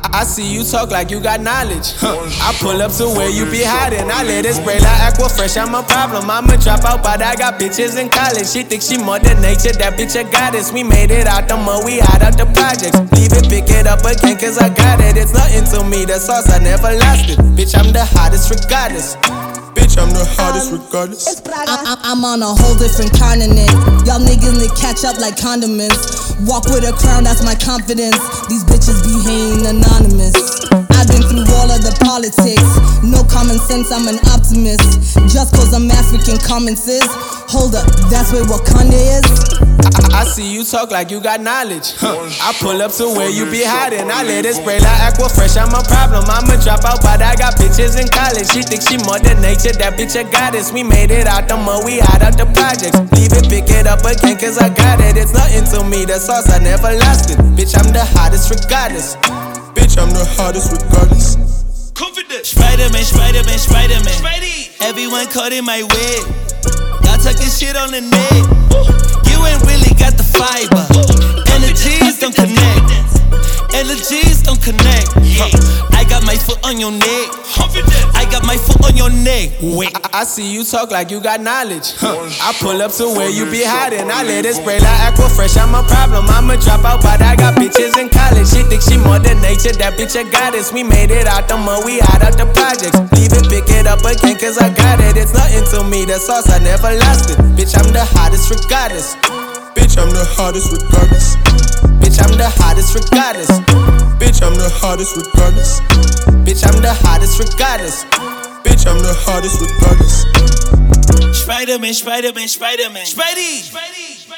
I see you talk like you got knowledge. I pull up to where you be hiding. I let it spray like aqua fresh. I'm a problem. I'm a dropout, but I got bitches in college. She thinks she more than nature. That bitch a goddess. We made it out the mud. We out of the projects. Leave it, pick it up again, cause I got it. It's nothing to me. The sauce, I never lost it. Bitch, I'm the hottest regardless. Bitch, I'm the hottest regardless. I'm on a whole different continent. Y'all niggas need catch up like condiments. Walk with a crown, that's my confidence. These bitches be hating anonymous. I've been through all of the politics. No common sense, I'm an optimist. Just cause I'm African, common sense. Hold up, that's where Wakanda is. I see you talk like you got knowledge. I pull up to where you be hiding. I let it spray like aqua fresh. I'm a problem. I'm a dropout, but I got bitches in college. She thinks she more than nature. That bitch a goddess. We made it out the mud. We out of the projects. Leave it, pick it up again, cause I got it. It's nothing to me. The sauce, I never lost it. Bitch, I'm the hottest regardless. Bitch, I'm the hottest regardless. Spider-Man, Spider-Man, Spider-Man. Everyone caught in my web. Y'all talking shit on the net. You ain't really got the fiber. Energies don't connect. Energies don't connect. I got my foot on your neck. I got my foot on your neck. Wait. I see you talk like you got knowledge. I pull up to where you be hiding. I let it spray like aqua fresh. I'm a problem. I'm a dropout, but I got bitches in college. She thinks she more than nature. That bitch a goddess. We made it out the mud. We out of the projects. Leave it, pick it up again, cause I got it. It's nothing to me. The sauce, I never lost it. Bitch, I'm the hottest regardless. Bitch, I'm the hottest regardless. Bitch, I'm the hottest regardless. Bitch, I'm the hottest regardless. Bitch, I'm the hottest regardless. Bitch, I'm the hottest regardless. Spider-Man, Spider-Man, Spider-Man. Spidey.